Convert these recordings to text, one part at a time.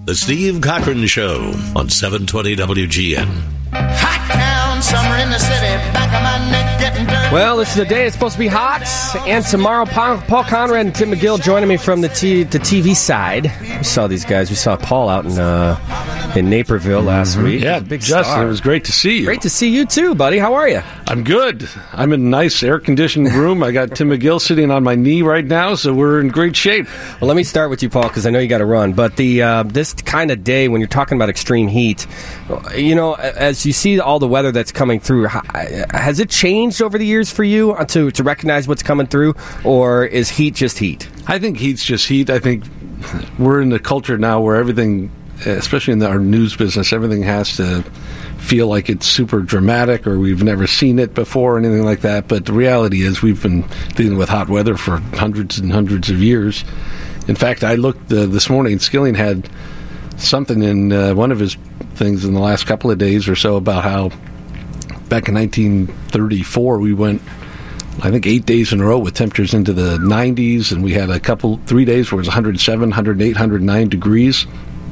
The Steve Cochran Show on 720 WGN. Hot town, summer in the city, back of my neck getting dirty. Well, this is the day it's supposed to be hot, and tomorrow Paul Conrad and Tim McGill joining me from the TV side. We saw these guys. We saw Paul out in Naperville last week. Yeah, big Justin, star. It was great to see you. Great to see you too, buddy. How are you? I'm good. I'm in a nice air-conditioned room. I got Tim McGill sitting on my knee right now, so we're in great shape. Well, let me start with you, Paul, because I know you got to run. But this kind of day, when you're talking about extreme heat, you know, as you see all the weather that's coming through, has it changed over the years for you to recognize what's coming through, or is heat just heat? I think heat's just heat. I think we're in the culture now where everything, especially in our news business, everything has to feel like it's super dramatic or we've never seen it before or anything like that. But the reality is we've been dealing with hot weather for hundreds and hundreds of years. In fact, I looked this morning, Skilling had something in one of his things in the last couple of days or so about how back in 1934 we went, I think, 8 days in a row with temperatures into the 90s, and we had 3 days where it was 107, 108, 109 degrees.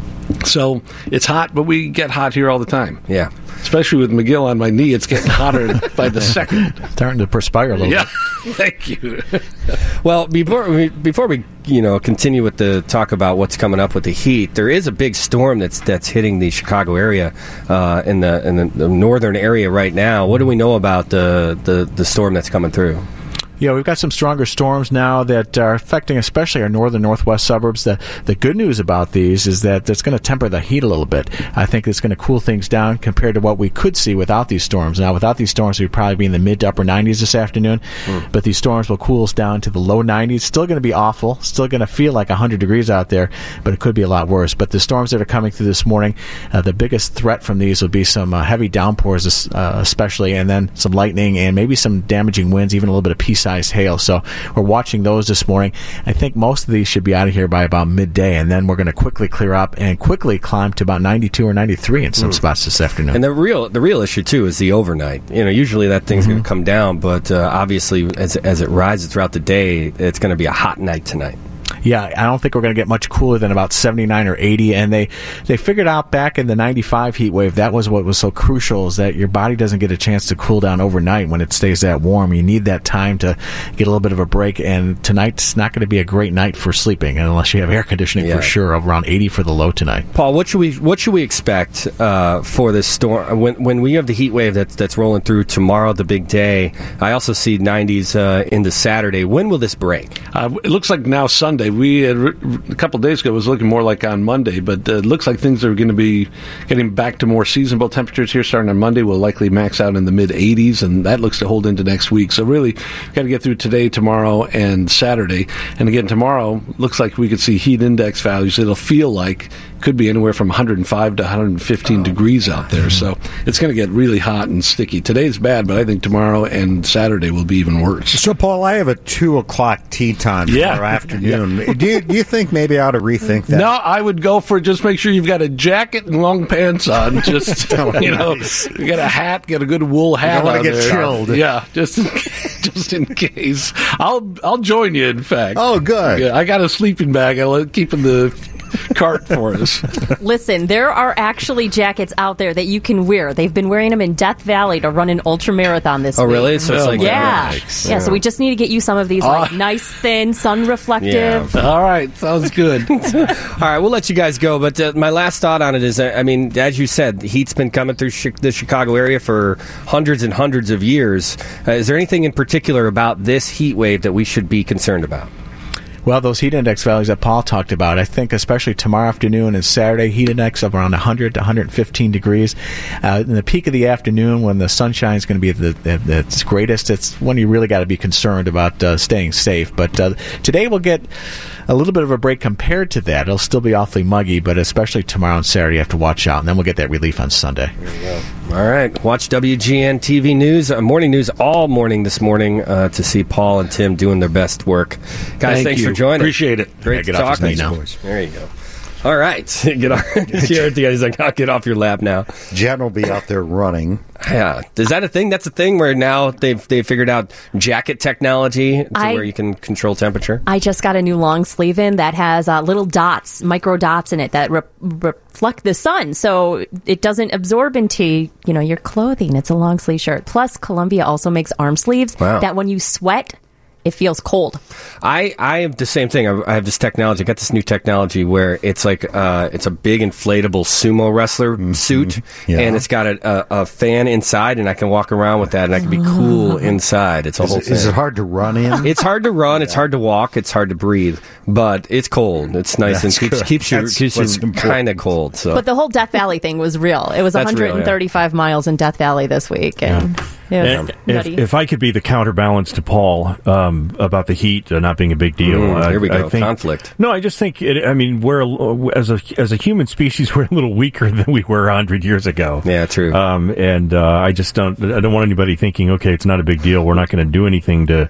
So it's hot, but we get hot here all the time. Yeah. Especially with McGill on my knee, it's getting hotter by the second. Starting to perspire a little bit. Thank you. Well, before we continue with the talk about what's coming up with the heat, there is a big storm that's hitting the Chicago area in the northern area right now. What do we know about the storm that's coming through? Yeah, we've got some stronger storms now that are affecting especially our northern northwest suburbs. The good news about these is that it's going to temper the heat a little bit. I think it's going to cool things down compared to what we could see without these storms. Now, without these storms, we'd probably be in the mid to upper 90s this afternoon, but these storms will cool us down to the low 90s. Still going to be awful, still going to feel like 100 degrees out there, but it could be a lot worse. But the storms that are coming through this morning, the biggest threat from these will be some heavy downpours especially, and then some lightning and maybe some damaging winds, even a little bit of pea-sized hail. So we're watching those this morning. I think most of these should be out of here by about midday, and then we're going to quickly clear up and quickly climb to about 92 or 93 in some spots this afternoon. And the real issue too is the overnight. You know, usually that thing's going to come down, but obviously as it rises throughout the day, it's going to be a hot night tonight. Yeah, I don't think we're going to get much cooler than about 79 or 80. And they figured out back in the 95 heat wave, that was what was so crucial, is that your body doesn't get a chance to cool down overnight when it stays that warm. You need that time to get a little bit of a break. And tonight's not going to be a great night for sleeping unless you have air conditioning for sure. Around 80 for the low tonight. Paul, what should we expect for this storm when we have the heat wave that's rolling through tomorrow, the big day? I also see 90s into Saturday. When will this break? It looks like now Sunday. We had, a couple of days ago, it was looking more like on Monday, but it looks like things are going to be getting back to more seasonable temperatures here starting on Monday. We'll likely max out in the mid-80s, and that looks to hold into next week. So really, got to get through today, tomorrow, and Saturday. And again, tomorrow, looks like we could see heat index values. It'll feel like could be anywhere from 105 to 115 degrees out there. So it's going to get really hot and sticky. Today's bad, but I think tomorrow and Saturday will be even worse. So, Paul, I have a 2 o'clock tea time tomorrow afternoon. Yeah. Do you think maybe I ought to rethink that? No, I would go for just make sure you've got a jacket and long pants on. Just, you know, you got a hat, get a good wool hat on. I don't want to get chilled. Yeah, just in case. I'll join you, in fact. Oh, good. Yeah, I got a sleeping bag. I'll keep in the cart for us. Listen, there are actually jackets out there that you can wear. They've been wearing them in Death Valley to run an ultra marathon this week. Oh, really? So it's like yeah. So we just need to get you some of these nice, thin, sun reflective. Yeah. All right, sounds good. All right, we'll let you guys go. But my last thought on it is, I mean, as you said, the heat's been coming through the Chicago area for hundreds and hundreds of years. Is there anything in particular about this heat wave that we should be concerned about? Well, those heat index values that Paul talked about, I think especially tomorrow afternoon and Saturday, heat index of around 100 to 115 degrees. In the peak of the afternoon, when the sunshine is going to be at its greatest, it's when you really got to be concerned about staying safe. But today we'll get a little bit of a break compared to that. It'll still be awfully muggy, but especially tomorrow and Saturday, you have to watch out, and then we'll get that relief on Sunday. There you go. All right. Watch WGN TV News, morning news all morning this morning to see Paul and Tim doing their best work. Guys, thanks for joining. Appreciate it. Great to talk. Now. There you go. All right. He's like, I'll get off your lap now. Jen will be out there running. Yeah. Is that a thing? That's a thing where now they've figured out jacket technology where you can control temperature? I just got a new long sleeve in that has little dots, micro dots in it that reflect the sun. So it doesn't absorb into, your clothing. It's a long sleeve shirt. Plus, Columbia also makes arm sleeves that when you sweat, it feels cold. I have the same thing. I have this technology. I got this new technology where it's like it's a big inflatable sumo wrestler suit, and it's got a fan inside, and I can walk around with that, and I can be cool inside. It's a whole thing. Is it hard to run in? It's hard to run. It's hard to walk. It's hard to breathe. But it's cold. It's nice and keeps you kind of cold. So. But the whole Death Valley thing was real. It was 135 miles in Death Valley this week. And if I could be the counterbalance to Paul about the heat not being a big deal, here we go. I think, conflict. No, I just think we're as a human species, we're a little weaker than we were 100 years ago. Yeah, true. And I just don't want anybody thinking, okay, it's not a big deal. We're not going to do anything to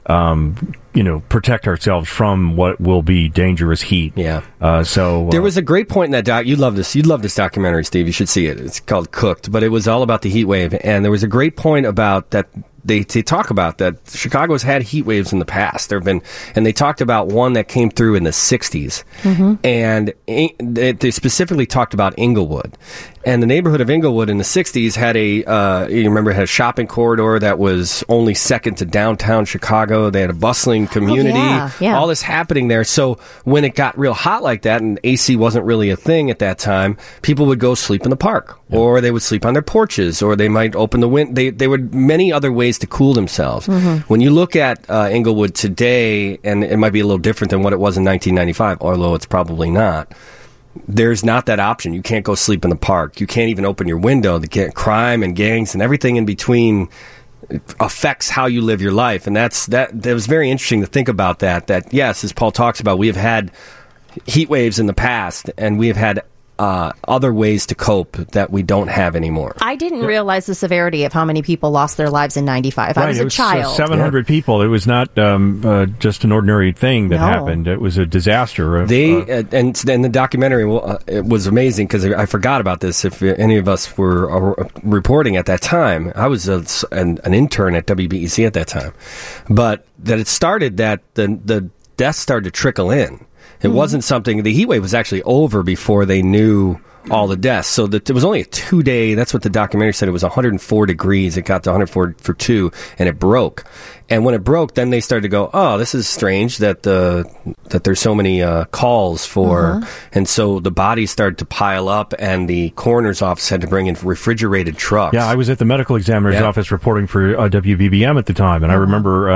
protect ourselves from what will be dangerous heat. Yeah. There was a great point in that doc. You'd love this documentary, Steve. You should see it. It's called Cooked, but it was all about the heat wave. And there was a great point about that. They talk about that Chicago's had heat waves in the past. And they talked about one that came through in the 60s. And they specifically talked about Inglewood. And the neighborhood of Inglewood in the 60s had had a shopping corridor that was only second to downtown Chicago. They had a bustling community, all this happening there. So when it got real hot like that and AC wasn't really a thing at that time, people would go sleep in the park or they would sleep on their porches or they might open the window. They would many other ways to cool themselves. When you look at Inglewood today, and it might be a little different than what it was in 1995, although it's probably not, there's not that option. You can't go sleep in the park. You can't even open your window. The crime and gangs and everything in between affects how you live your life. And that was very interesting to think about that yes, as Paul talks about, we have had heat waves in the past and we have had other ways to cope that we don't have anymore. I didn't realize the severity of how many people lost their lives in 95. Right, I was a child. 700 people. It was not just an ordinary thing that happened. It was a disaster. And the documentary it was amazing because I forgot about this. If any of us were reporting at that time, I was an intern at WBEC at that time. But that it started that the deaths started to trickle in. It wasn't something. The heat wave was actually over before they knew all the deaths. So it was only a 2-day. That's what the documentary said. It was 104 degrees. It got to 104 for 2, and it broke. And when it broke, then they started to go, oh, this is strange that there's so many calls for. And so the bodies started to pile up, and the coroner's office had to bring in refrigerated trucks. Yeah, I was at the medical examiner's office reporting for WBBM at the time, and I remember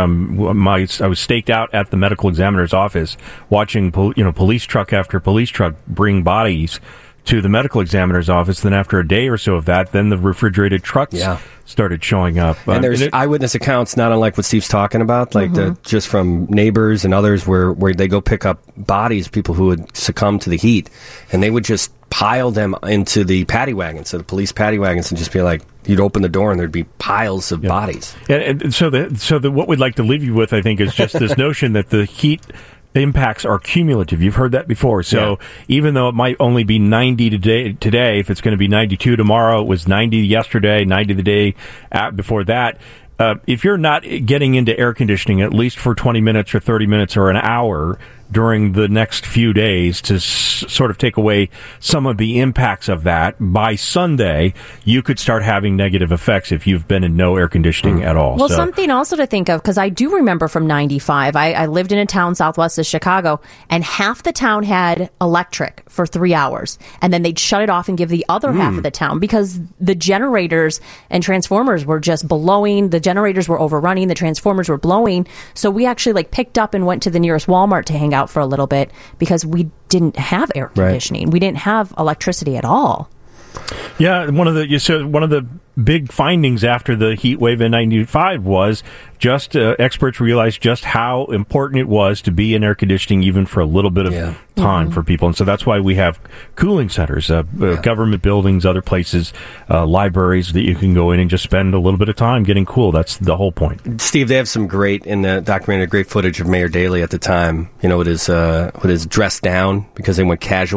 I was staked out at the medical examiner's office watching police truck after police truck bring bodies to the medical examiner's office. Then after a day or so of that, then the refrigerated trucks started showing up. And there's eyewitness accounts, not unlike what Steve's talking about, like just from neighbors and others where they go pick up bodies, people who would succumb to the heat, and they would just pile them into the paddy wagons, so the police paddy wagons, and just be like, you'd open the door and there'd be piles of bodies. And so what we'd like to leave you with, I think, is just this notion that the heat impacts are cumulative. You've heard that before. So even though it might only be 90 today, if it's going to be 92 tomorrow, it was 90 yesterday, 90 the day before that. If you're not getting into air conditioning at least for 20 minutes or 30 minutes or an hour during the next few days to sort of take away some of the impacts of that, by Sunday, you could start having negative effects if you've been in no air conditioning at all. Well, something also to think of, because I do remember from 95, I lived in a town southwest of Chicago, and half the town had electric for 3 hours, and then they'd shut it off and give the other half of the town, because the generators and transformers were just blowing. The generators were overrunning, the transformers were blowing, so we actually picked up and went to the nearest Walmart to hang out for a little bit because we didn't have air conditioning. We didn't have electricity at all. Yeah, one of the big findings after the heat wave in 95 was just experts realized just how important it was to be in air conditioning even for a little bit of time for people. And so that's why we have cooling centers, government buildings, other places, libraries that you can go in and just spend a little bit of time getting cool. That's the whole point. Steve, they have some great, in the documentary, great footage of Mayor Daley at the time, with his dressed down because they went casual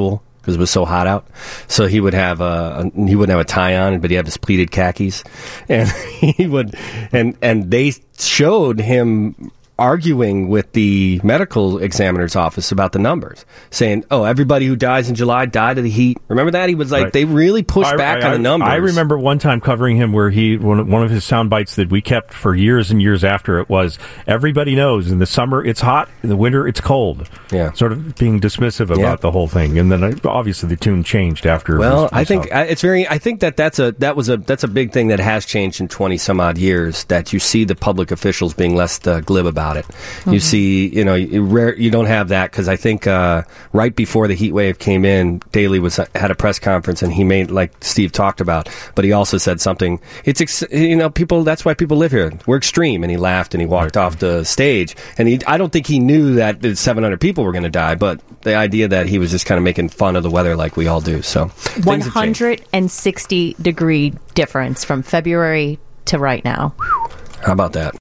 because it was so hot out. So he would have he wouldn't have a tie on, but he'd have his pleated khakis, and he would, and they showed him arguing with the medical examiner's office about the numbers, saying, "Oh, everybody who dies in July died of the heat." Remember that? He was like, They really pushed back on the numbers. I remember one time covering him where one of his sound bites that we kept for years and years after it was, everybody knows in the summer it's hot, in the winter it's cold. Yeah. Sort of being dismissive about the whole thing. And then obviously the tune changed after. Well, I think it's very, I think that's a big thing that has changed in 20 some odd years, that you see the public officials being less glib about it. Mm-hmm. You see, you don't have that, because I think right before the heat wave came in, Daley had a press conference, and he made, like Steve talked about, but he also said something. People. That's why people live here. We're extreme, and he laughed and he walked off the stage. And I don't think he knew that 700 people were going to die, but the idea that he was just kind of making fun of the weather like we all do. So 160 degree difference from February to right now. How about that?